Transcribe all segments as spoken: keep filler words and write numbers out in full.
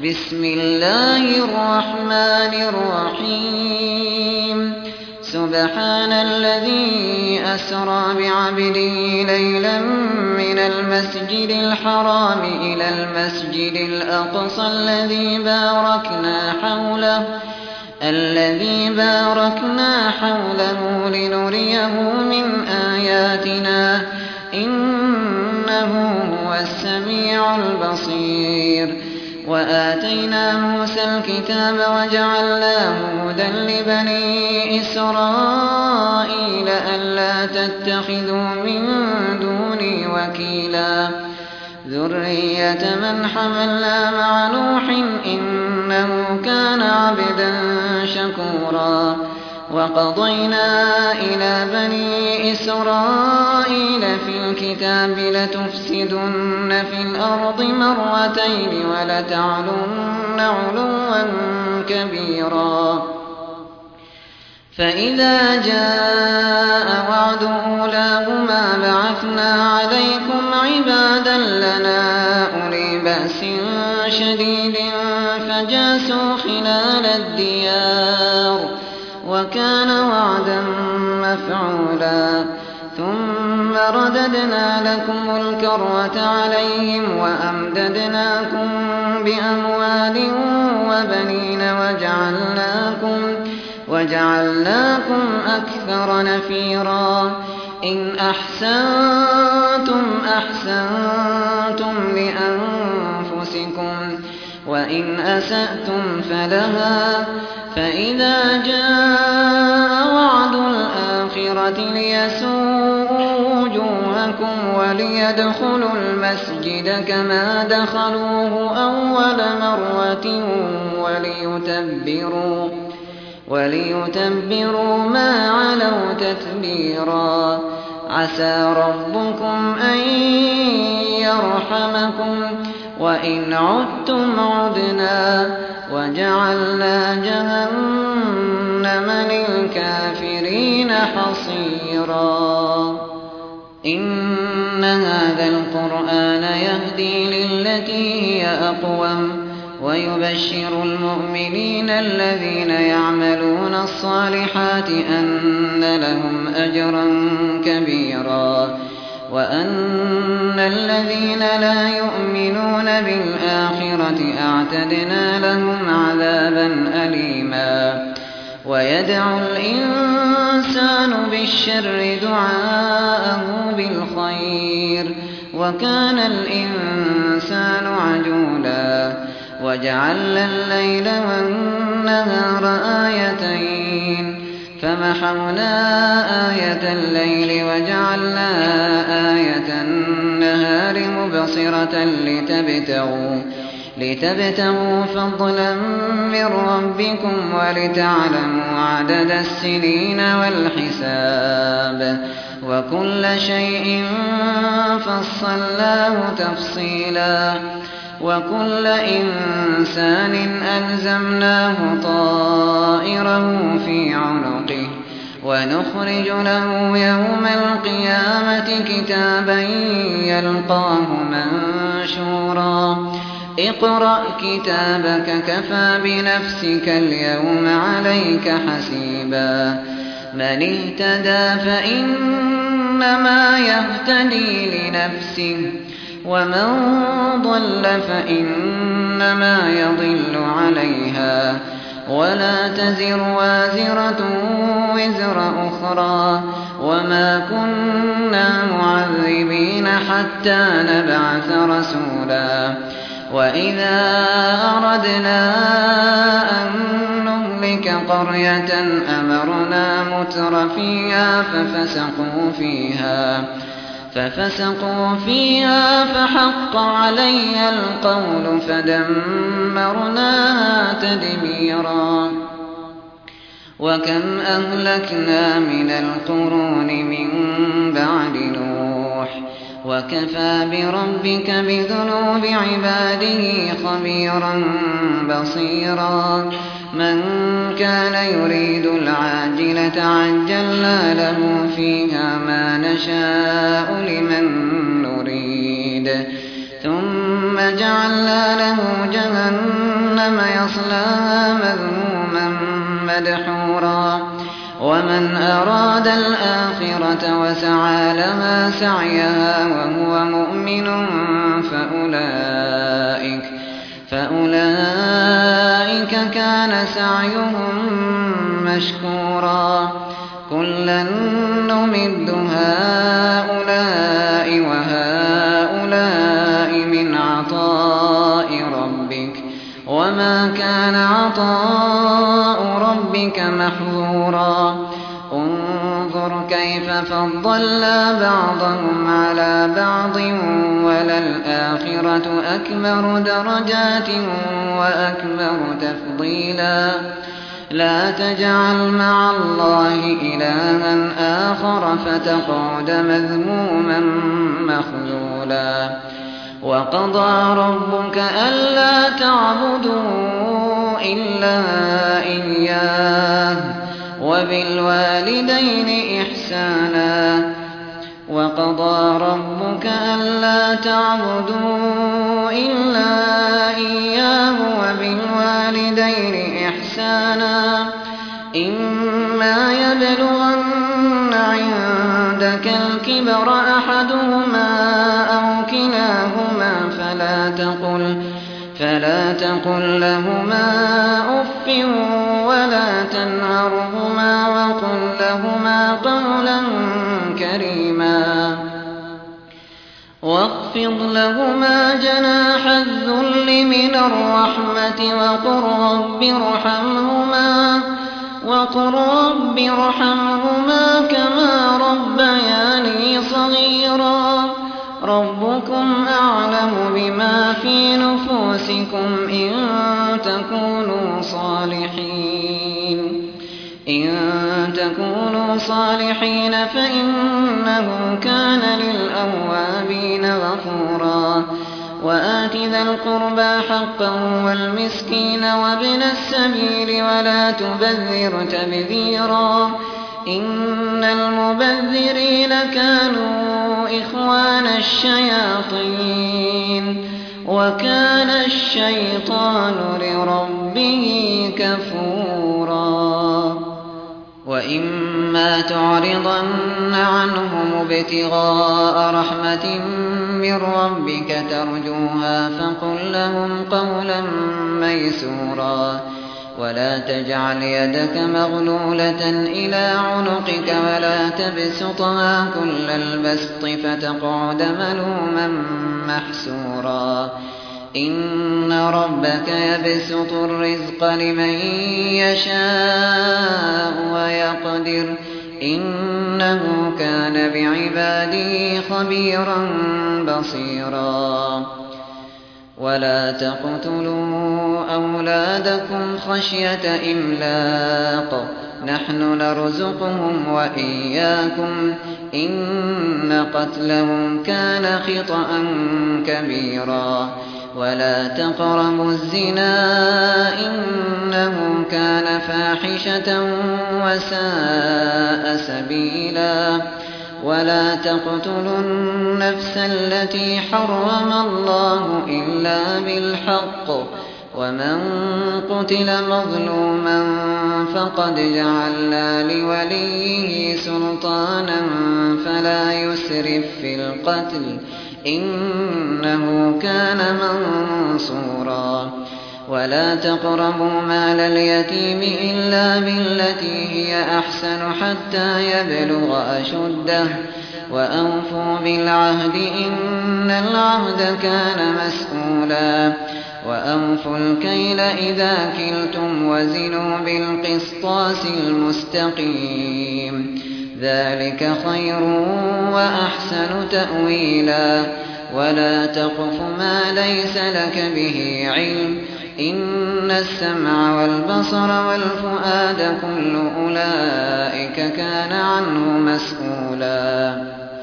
بسم الله الرحمن الرحيم سبحان الذي أسرى بعبده ليلا من المسجد الحرام إلى المسجد الأقصى الذي باركنا حوله الذي باركنا حوله لنريه من آياتنا إنه هو السميع البصير. وآتينا موسى الكتاب وجعلناه هدى لبني إسرائيل ألا تتخذوا من دوني وكيلا ذرية من حملنا مع نوح إنه كان عبدا شكورا. وقضينا إلى بني إسرائيل في الكتاب لتفسدن في الأرض مرتين ولتعلن علوا كبيرا. فإذا جاء وعد أولاهما بعثنا عليكم عبادا لنا أولي بأس شديد فجاسوا خلال الديار وكان وعدا مفعولا. ثم رددنا لكم الكرة عليهم وأمددناكم بأموال وبنين وجعلناكم, وجعلناكم أكثر نفيرا. إن أحسنتم أحسنتم لأنفسكم وإن أسأتم فلها. فإذا جاء وعد الآخرة ليسوءوا وجوهكم وليدخلوا المسجد كما دخلوه أول مرة وليتبروا, وليتبروا ما علوا تتبيرا. عسى ربكم أن يرحمكم وإن عدتم عدنا وجعلنا جهنم للكافرين حصيرا. إن هذا القرآن يهدي للتي هي أقوم ويبشر المؤمنين الذين يعملون الصالحات أن لهم أجرا كبيرا وأن الذين لا يؤمنون بالآخرة أعتدنا لهم عذابا أليما. ويدعو الإنسان بالشر دعاءه بالخير وكان الإنسان عجولا. وجعلنا الليل والنهار آيتين فمحونا آية الليل وجعلنا آية النهار مبصرة لتبتغوا, لتبتغوا فضلا من ربكم ولتعلموا عدد السنين والحساب وكل شيء فصلناه تفصيلا. وكل إنسان ألزمناه طائره في عنقه ونخرج له يوم القيامة كتابا يلقاه منشورا. اقرأ كتابك كفى بنفسك اليوم عليك حسيبا. من اهتدى فإنما يهتدي لنفسه ومن ضل فإنما يضل عليها ولا تزر وازرة وزر أخرى وما كنا معذبين حتى نبعث رسولا. وإذا أردنا أن نهلك قرية أمرنا متر فيها ففسقوا فيها ففسقوا فيها فحق عليها القول فدمرناها تدميرا. وكم أهلكنا من القرون من بعد نوح وكفى بربك بذنوب عباده خبيرا بصيرا. من كان يريد العاجلة عجلنا له فيها ما نشاء لمن نريد ثم جعلنا له جهنم جهنم يصلاها مذموما مدحورا ومن أراد الآخرة وسعى لها سعيها وهو مؤمن فأولئك, فأولئك كان سعيهم مشكورا كلا نمد هؤلاء وهؤلاء من عطاء ربك وما كان عطاء ربك محظورا انظر كيف فضلنا بعضهم على بعض وللآخرة أكبر درجات وأكبر تفضيلا لا تجعل مع الله إلها آخر فتقعد مذموما مخذولا وقضى ربك ألا تعبدوا إلا إياه وبالوالدين إحسانا وقضى ربك ألا تعبدوا إلا إياه وبالوالدين إحسانا إما يبلغن عندك الكبر أحدهما أو كلاهما فلا تقل, فلا تقل لهما أف ولا تنهرهما وقل لهما قولا كريما واخفض لهما جناح الذل من الرحمة وقل رب ارحمهما وقل رب ارحمهما كما ربياني صغيرا ربكم أعلم بما في نفوسكم إن تكونوا صالحين إن تكونوا صالحين فإنه كان للأوابين غفورا وآت ذا القربى حقه والمسكين وابن السبيل ولا تبذر تبذيرا إن المبذرين كانوا إخوان الشياطين وكان الشيطان لربه كفورا وإما تعرضن عنهم ابتغاء رحمة من ربك ترجوها فقل لهم قولا ميسورا ولا تجعل يدك مغلولة إلى عنقك ولا تبسطها كل البسط فتقعد ملوما محسورا إن ربك يبسط الرزق لمن يشاء ويقدر إنه كان بعباده خبيرا بصيرا ولا تقتلوا أولادكم خشية إملاق نحن نرزقهم وإياكم إن قتلهم كان خطأ كبيرا ولا تقربوا الزنا إنه كان فاحشة وساء سبيلا ولا تقتلوا النفس التي حرم الله إلا بالحق ومن قتل مظلوما فقد جعلنا لوليه سلطانا فلا يسرف في القتل إنه كان منصورا ولا تقربوا مال اليتيم إلا بالتي هي أحسن حتى يبلغ أشده وأوفوا بالعهد إن العهد كان مسؤولا وأوفوا الكيل إذا كلتم وزنوا بالقسطاس المستقيم ذلك خير وأحسن تأويلا ولا تقف ما ليس لك به علم إن السمع والبصر والفؤاد كل أولئك كان عنه مسؤولا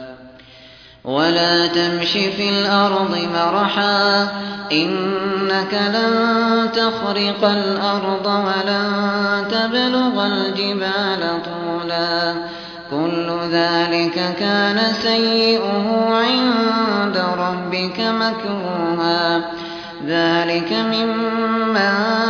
ولا تمش في الأرض مرحا إنك لن تخرق الأرض ولن تبلغ الجبال طولا كل ذلك كان سيئه عند ربك مكروها ذلك مما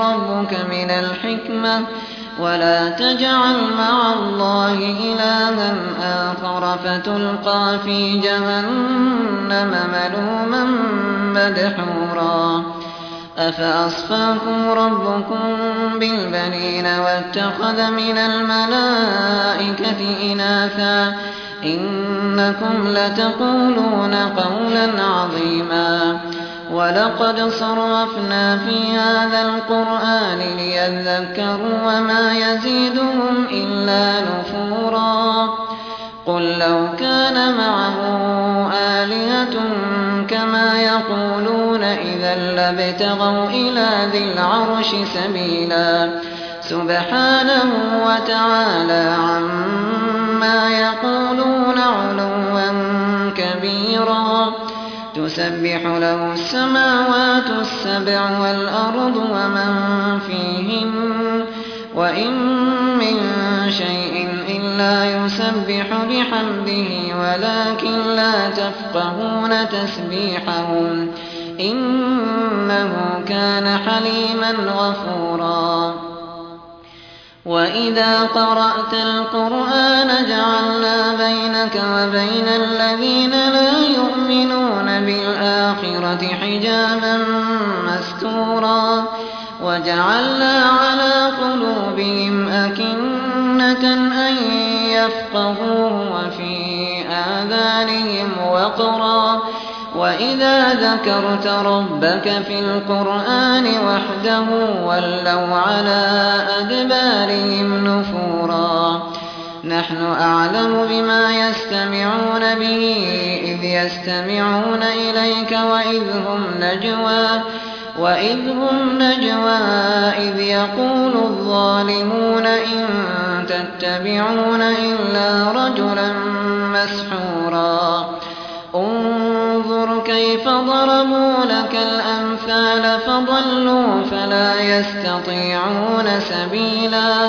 ربك من الحكمة ولا تجعل مع الله إلها آخر فتلقى في جهنم ملوما مدحورا أفأصفاكم ربكم بالبنين واتخذ من الملائكة إناثا إنكم لتقولون قولا عظيما ولقد صرفنا في هذا القرآن ليذكروا وما يزيدهم إلا نفورا قل لو كان معه آلهة كما يقولون إذا لابتغوا إلى ذي العرش سبيلا سبحانه وتعالى عما يقولون علوا كبيرا تسبح له السماوات السبع والأرض ومن فيهن وإن من شيء إلا يسبح بحمده ولكن لا تفقهون تسبيحهم إنه كان حليما غفورا وإذا قرأت القرآن جعلنا بينك وبين الذين لا يؤمنون بالآخرة حجابا مستورا وجعلنا على قلوبهم أكنة أن يفقهوه وفي آذانهم وقرا وإذا ذكرت ربك في القرآن وحده ولوا على أدبارهم نفورا نحن أعلم بما يستمعون به إذ يستمعون إليك وإذ هم نجوى وإذ هم نجوى إذ يقول الظالمون إن تتبعون إلا رجلا مسحورا انظر كيف ضربوا لك الأمثال فضلوا فلا يستطيعون سبيلا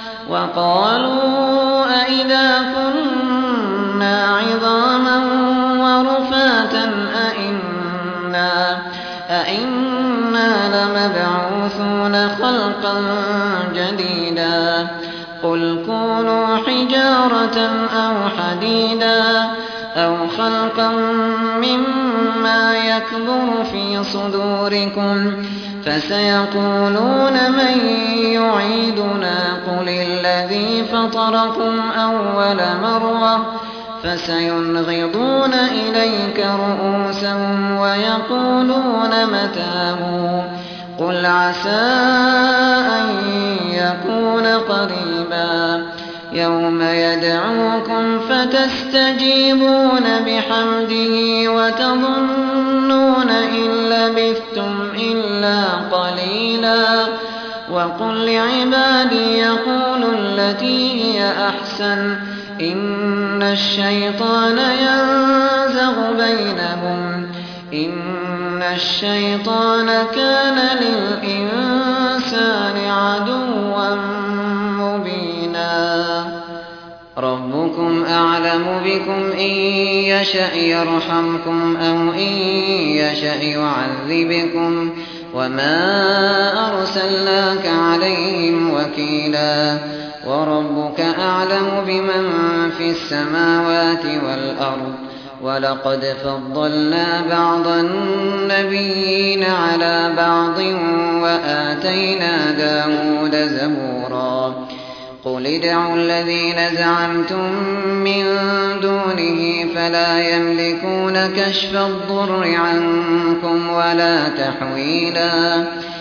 وقالوا أئذا كنا عظاما ورفاتا أئنا, أئنا لمبعوثون خلقا جديدا قل كونوا حجارة أو حديدا أو خلقا مما يكبر في صدوركم فسيقولون من يعيدنا قل الذي فطركم أول مرة فسينغضون إليك رؤوسهم ويقولون متاه قل عسى أن يكون قريبا يوم يدعوكم فتستجيبون بحمده وتظنون إن لبثتم إلا قليلا وقل لعبادي يقولوا التي هي أحسن إن الشيطان ينزغ بينهم إن الشيطان كان للإنسان عدوا مبينا ربكم أعلم بكم إن يشأ يرحمكم أو إن يشأ يعذبكم وما أرسلناك عليهم وكيلا وربك أعلم بمن في السماوات والأرض ولقد فضلنا بعض النبيين على بعض وآتينا داود زبورا قل ادعوا الذين زعمتم من دونه فلا يملكون كشف الضر عنكم ولا تحويلا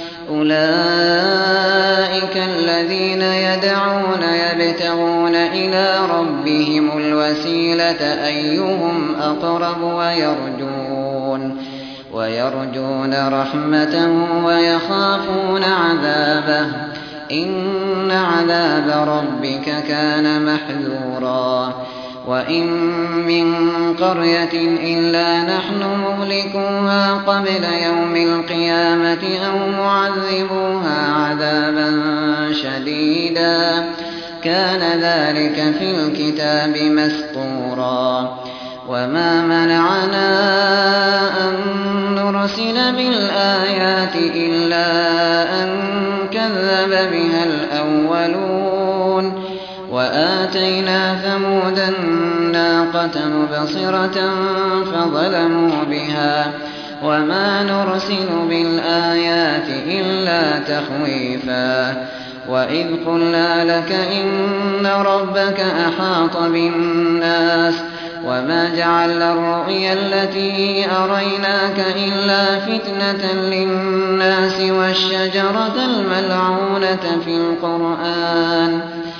أولئك الذين يدعون يبتغون إلى ربهم الوسيلة أيهم أقرب ويرجون, ويرجون رحمته ويخافون عذابه إن عذاب ربك كان محذورا وإن من قرية إلا نحن مهلكوها قبل يوم القيامة أو معذبوها عذابا شديدا كان ذلك في الكتاب مسطورا وما منعنا أن نرسل بالآيات إلا أن كذب بها الأولون وآتينا ثمود الناقة مبصرة فظلموا بها وما نرسل بالآيات إلا تخويفا وإذ قلنا لك إن ربك أحاط بالناس وما جعلنا الرؤيا التي أريناك إلا فتنة للناس والشجرة الملعونة في القرآن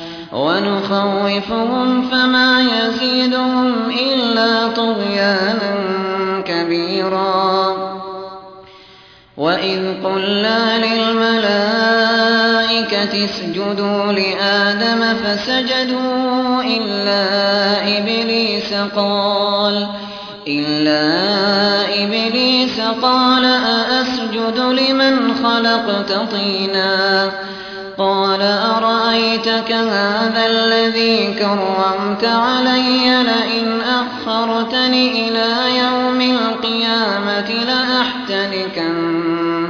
ونخوفهم فما يزيدهم إلا طغيانا كبيرا وإذ قلنا للملائكة اسجدوا لآدم فسجدوا إلا إبليس قال إلا إبليس قال أأسجد لمن خلقت طينا قال أرأيتك هذا الذي كرمت علي لئن أخرتني إلى يوم القيامة لأحتنكن,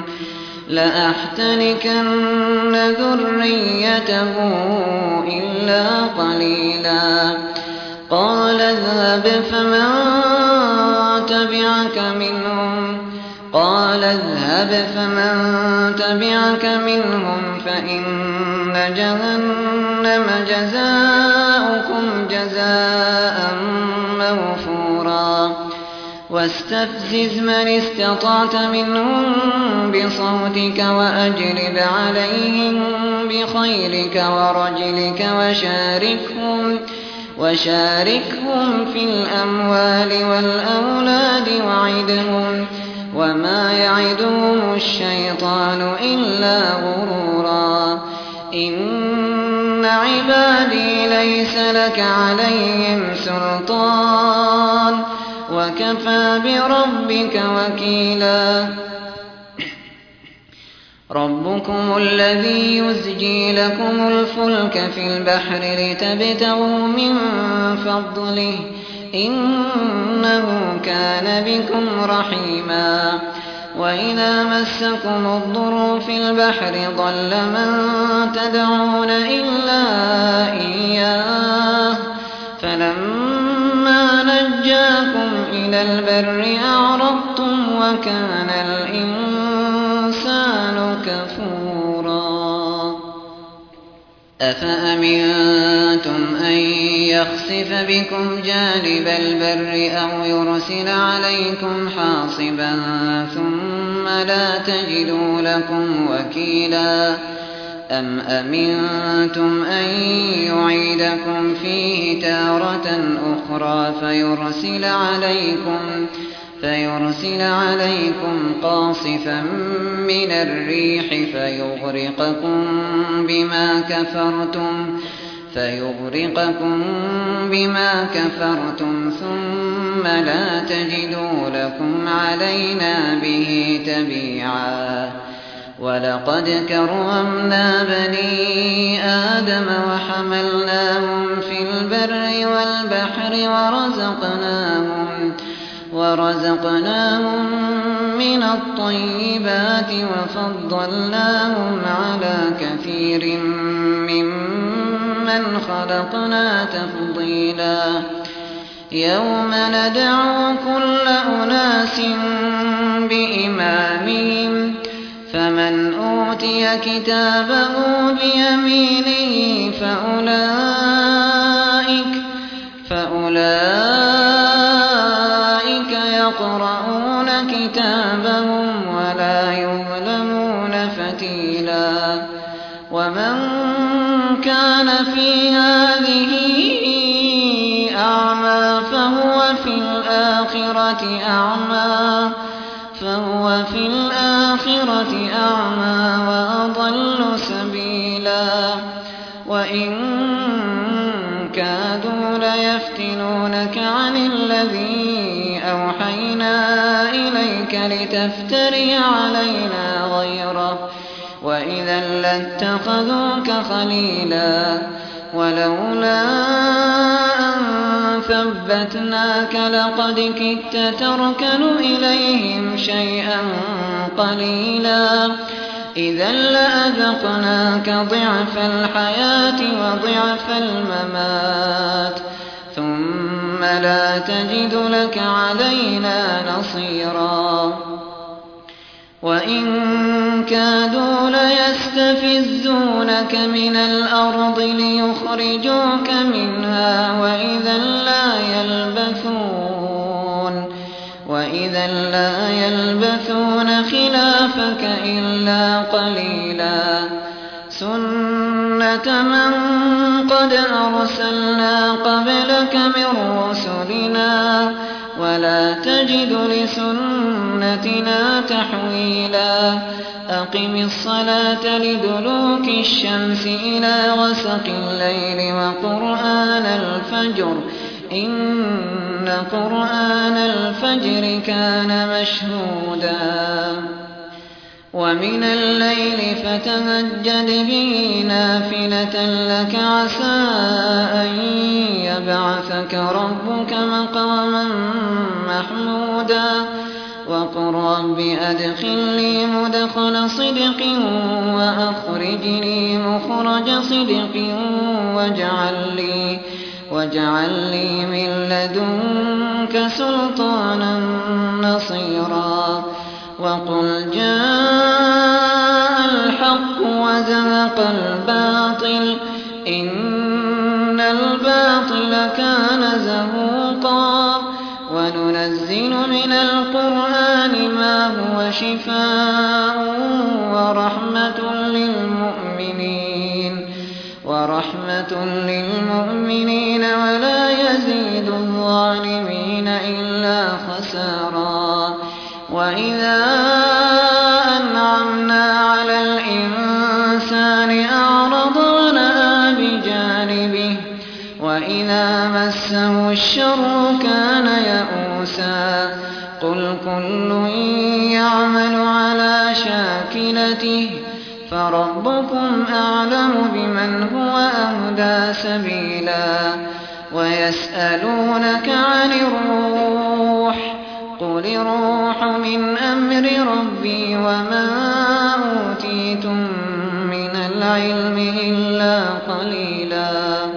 لأحتنكن ذريته إلا قليلا قال اذهب فمن تبعك منهم قال اذهب فمن تبعك منهم فإن جهنم جزاؤكم جزاء موفورا واستفزز من استطعت منهم بصوتك وأجلب عليهم بخيلك ورجلك وشاركهم وشاركهم في الأموال والأولاد وعدهم وما يعدهم الشيطان إلا غرورا إن عبادي ليس لك عليهم سلطان وكفى بربك وكيلا ربكم الذي يزجي لكم الفلك في البحر لتبتغوا من فضله إنه كان بكم رحيما وإذا مسكم الضر في البحر ضل من تدعون إلا إياه فلما نجاكم إلى البر أعرضتم وكان الإنسان كفورا أفأمنتم أن يخسف بكم جانب البر أو يرسل عليكم حاصبا ثم لا تجدوا لكم وكيلا أم أمنتم أن يعيدكم فيه تارة أخرى فيرسل عليكم فيرسل عليكم قاصفا من الريح فيغرقكم بما كفرتم فيغرقكم بما كفرتم ثم لا تجدوا لكم علينا به تبيعا ولقد كرمنا بني آدم وحملناهم في البر والبحر ورزقناهم ورزقناهم من الطيبات وفضلناهم على كثير ممن خلقنا تفضيلا يوم ندعو كل أناس بإمامهم فمن أوتي كتابه بيمينه فأولئك فأولئك يقرؤون كتابهم ولا يظلمون فتيلا ومن كان في هذه أعمى فهو في الآخرة أعمى فهو في الآخرة أعمى وأضل سبيلا وإن كادوا ليفتنونك عن الذي أوحينا إليك لتفتري علينا غيره وإذا لاتخذوك خليلا ولولا أن ثبتناك لقد كدت تركن إليهم شيئا قليلا إذا لأذقناك ضعف الحياة وضعف الممات ثم لا تجد لك علينا نصيرا وإن كادوا ليستفزونك من الأرض ليخرجوك منها وإذا لا يلبثون وإذا لا يلبثون خلافك إلا قليلا سنة من قد أرسلنا قبلك من رسلنا ولا تجد لسنتنا تحويلا أقم الصلاة لدلوك الشمس إلى غسق الليل وقرآن الفجر إن قرآن الفجر كان مشهودا ومن الليل فتهجد به نافلة لك عسى أن يبعثك ربك مقاما محمودا وقل رب أدخلني مدخل صدق وأخرجني مخرج صدق واجعل لي واجعل لي من لدنك سلطانا نصيرا وقل جاء الحق وزهق الباطل إن الباطل كان زهوقا وننزل من القرآن ما هو شفاء ورحمة للمؤمنين ورحمة للمؤمنين ولا يزيد الظالمين إلا خسارا وإذا أنعمنا على الإنسان أعرض ونأى بجانبه وإذا مسه الشر كان يئوسا قل كل يعمل على شاكلته فربكم أعلم بمن هو أهدى سبيلا ويسألونك عن الروح قل الروح من أمر ربي وما أوتيتم من العلم إلا قليلا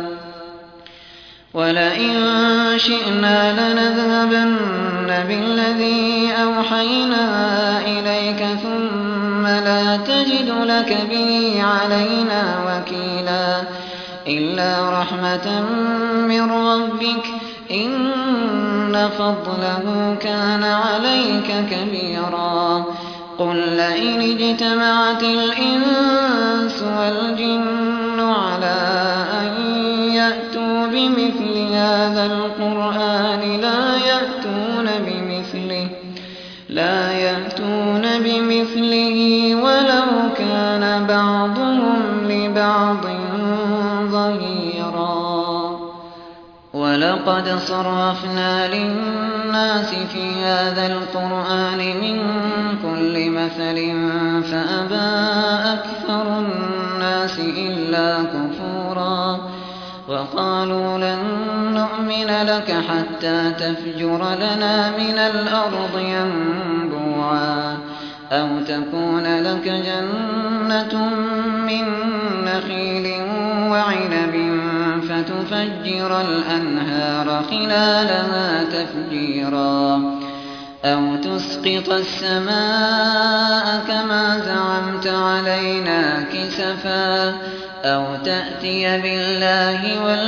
ولئن شئنا لنذهبن بالذي أوحينا إليك ثم لا تجد لك به علينا وكيلا إلا رحمة من ربك إن فضله كان عليك كبيرا قل لئن اجتمعت الإنس والجن على أن يأتوا بمثل هذا القرآن لا يأتون بمثله لا يأتون بمثله ولو كان بعضهم لبعض ظهيرا ولقد صرفنا للناس في هذا القرآن من كل مثل فأبى أكثر الناس إلا كفورا وقالوا لن نؤمن لك حتى تفجر لنا من الأرض ينبوعا أو تكون لك جنة من نخيل وعنب فتفجر الأنهار خلالها تفجيرا أو تسقط السماء كما زعمت علينا كسفا أو تأتي بالله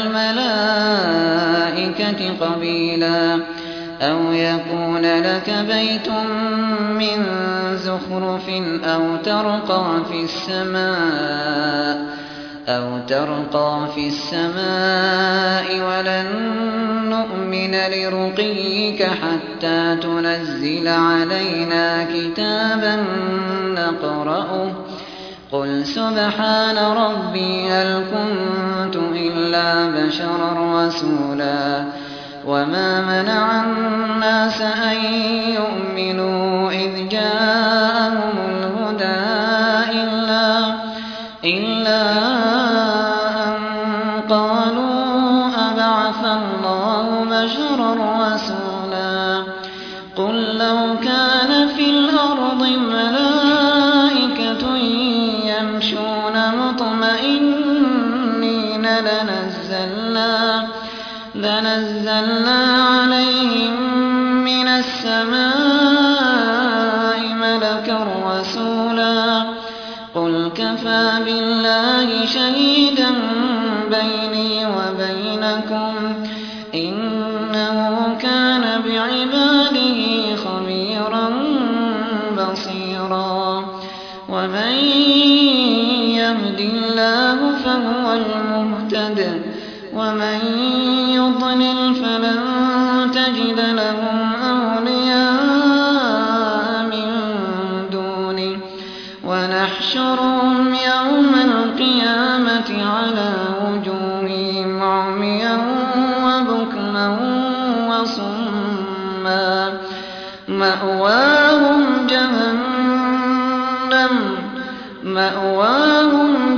والملائكة قبيلا أو يكون لك بيت من زخرف أو ترقى في السماء أو ترقى في السماء ولن نؤمن لرقيك حتى تنزل علينا كتابا نقرأه قل سبحان ربي هل كنت إلا بشرا رسولا وما منع الناس أن يؤمنوا إذ جاءهم الهدى إلا إلا أن قالوا أبعث الله بشرا رسولا قل لو كان في الأرض ملائكة نزلنا عليهم من السماء ملكا رسولا قل كفى بالله شهيدا بيني وبينكم إنه كان بعباده خبيرا بصيرا ومن يهد الله فهو المهتد ومن يضلل فلن تجد لهم أولياء من دونه ونحشرهم يوم القيامة على وجوههم عميا وبكما وصما مأواهم جهنم مأواهم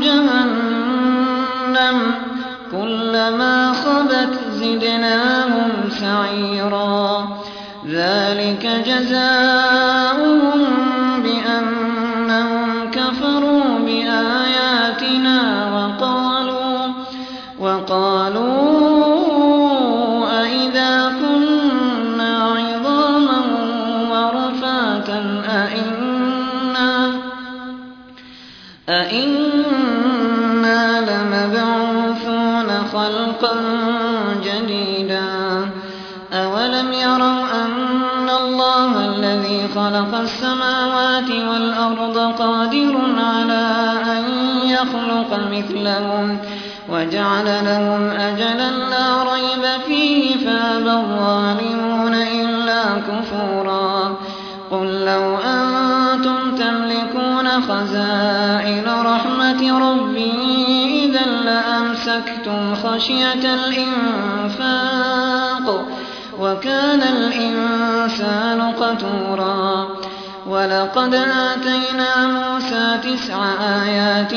جهنم كلما خبت زدناهم سعيرا ذلك جزاؤهم بأنهم كفروا بآياتنا وقالوا وقالوا أئذا كنا عظاما ورفاتا أئنا أئنا لمبعوثون خلقا جديدا أولم يروا أن الله الذي خلق السماوات والأرض قادر على أن يخلق مثلهم وجعل لهم أجلا لا ريب فيه فأبى الظالمون إلا كفورا قل لو أنتم تملكون خزائن رحمة ربي إذا لأمسكتم خشية الإنفاق وكان الإنسان قتورا ولقد آتينا موسى تسع آيات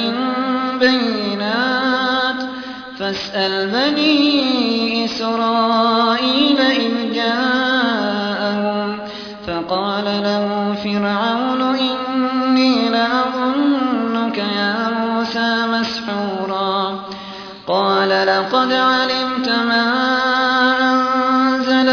بينات فاسأل بني إسرائيل إذ جاءهم فقال له فرعون إني لأظنك يا موسى مسحورا قال لقد علمت ما أنزل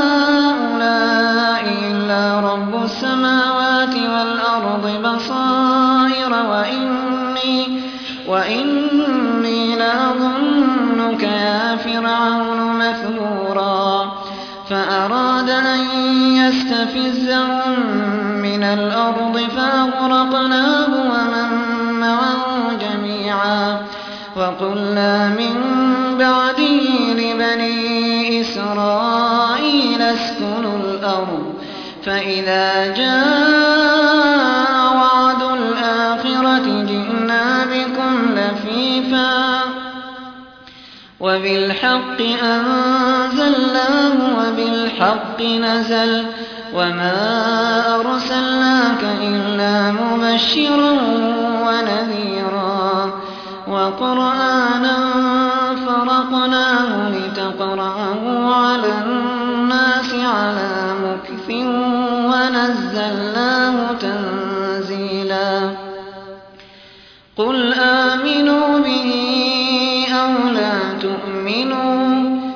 هؤلاء إلا رب السماوات والأرض بصائر وإني, وإني لأظنك يا فرعون مثبورا فأراد أن يستفزهم من الأرض فأغرقناه ومن معه جميعا وقلنا من بعده لبني إسرائيل اسكنوا الأرض فإذا جاء وعد الآخرة جئنا بكم لفيفا وبالحق أنزلناه وبالحق نزل وما أرسلناك إلا مبشرا ونذيرا وقرآنا فرقناه لتقرأه على الناس على مكث ونزلناه تنزيلا قل آمنوا به أو لا تؤمنوا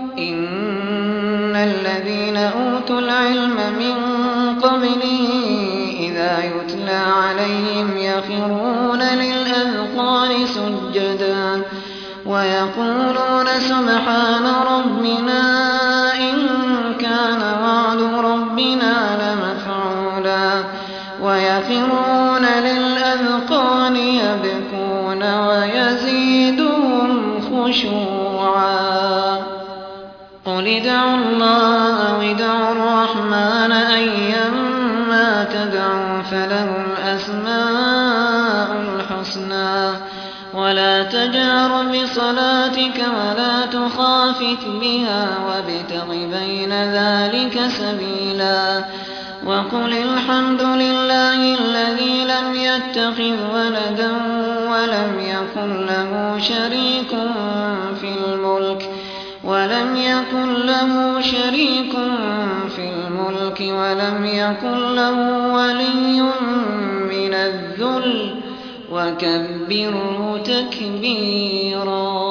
إن الذين أوتوا العلم من قبله إذا يتلى عليهم يخرون للأذقان سجدا ويقولون سبحان ربنا إن كان وعد ربنا لمفعولا ويخرون للأذقان يبكون ويزيدهم خشوعا قل ادعوا الله أو ادعوا الرحمن أيما تدعوا فله الأسماء الحسنى ولا تجهر بصلاتك ولا تخافت بها وابتغ بين ذلك سبيلا وقل الحمد لله الذي لم يتخذ ولدا ولم يكن له شريك في الملك ولم يكن له شريك في الملك ولم يكن له ولي من الذل وكبره تكبيرا.